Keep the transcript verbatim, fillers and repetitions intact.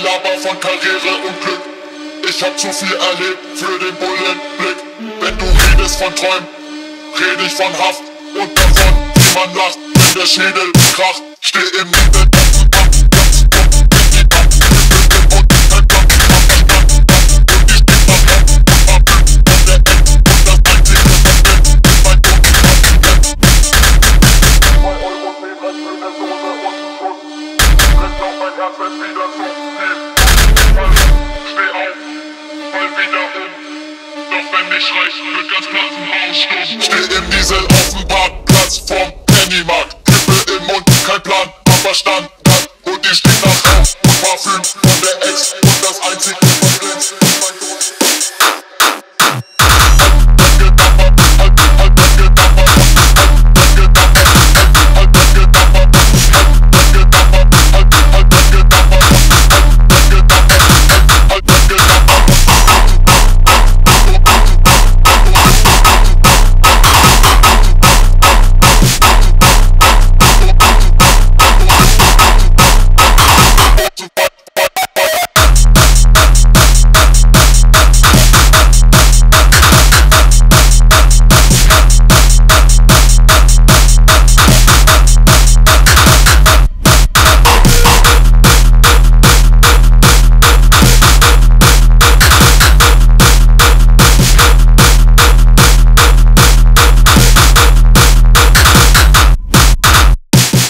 laber von Karriere und Glück. Ich hab zu viel erlebt für den Bullenblick. Wenn du redest von Träumen, red ich von Haft und davon, wie man lacht, wenn der Schädel kracht. Steh im Nebel, steh im Diesel auf dem Parkplatz vom Pennymarkt. Kippe im Mund, kein Plan, hab Verstand, und ich steh nach Haus und